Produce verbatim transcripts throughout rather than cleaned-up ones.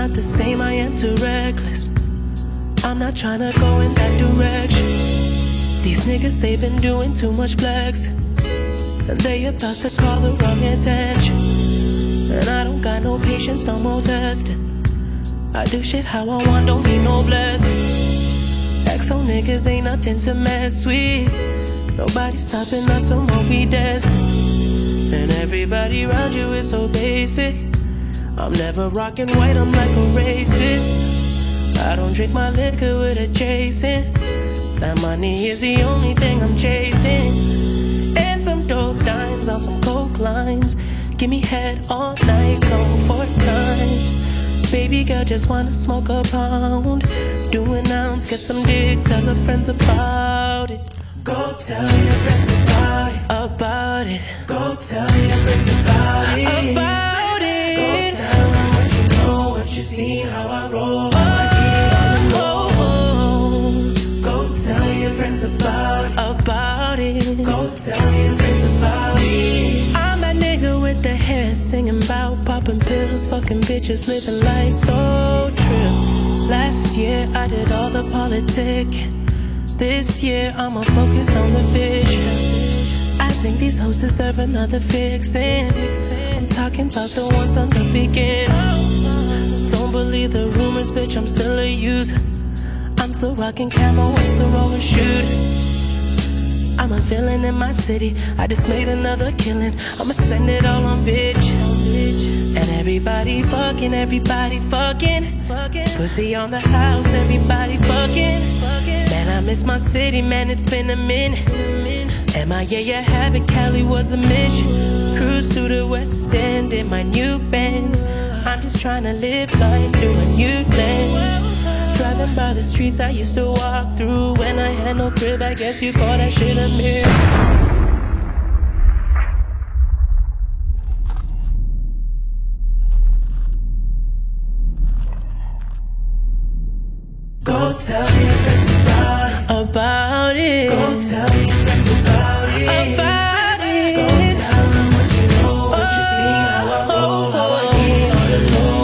not the same, I am too reckless. I'm not tryna go in that direction. These niggas, they been doing too much flexing, and they about to call the wrong attention. And I don't got no patience, no more testing. I do shit how I want, don't need no blessing. Exo niggas ain't nothing to mess with. Nobody stopping us from what we destined. And everybody around you is so basic. I'm never rocking white, I'm like a racist. I don't drink my liquor with a chasing. That money is the only thing I'm chasing. And some dope dimes on some coke lines. Give me head all night, come four times. Baby girl just wanna smoke a pound. Do an ounce, get some dick, tell her friends about it. Go tell your friends about it. About it. Go tell your friends about it. About it. Go tell them what you know, what you seen, how I roll. Tell your friends about it. About it. Go tell your friends about it. I'm that nigga with the hair singing about popping pills, fucking bitches, living life so true. Last year I did all the politicking. This year I'ma focus on the vision. I think these hoes deserve another fixin'. I'm talking about the ones on the beginning. Don't believe the rumors, bitch, I'm still a user. I'm still rocking camo, I'm still rolling shooters. I'm a villain in my city, I just made another killing. I'ma spend it all on bitches. And everybody fucking, everybody fucking. Pussy on the house, everybody fucking. Man, I miss my city, man, it's been a minute. M I A, yeah, habit, Cali was a mission. Cruise through the West End in my new Benz. I'm just trying to live life through a new lens. Driving by the streets I used to walk through when I had no crib, I guess you call that shit a mirror. Go tell your friends about it. About it. Go tell your friends about it. About it. Go tell them what you know, what you see, how I roll, how I get on the low.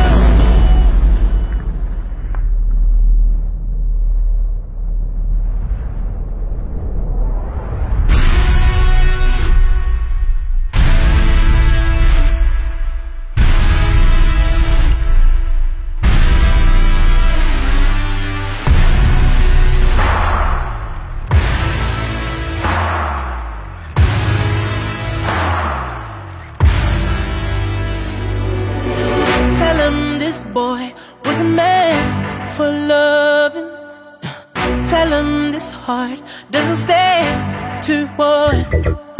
Boy wasn't meant for loving. Tell him this heart doesn't stand to war.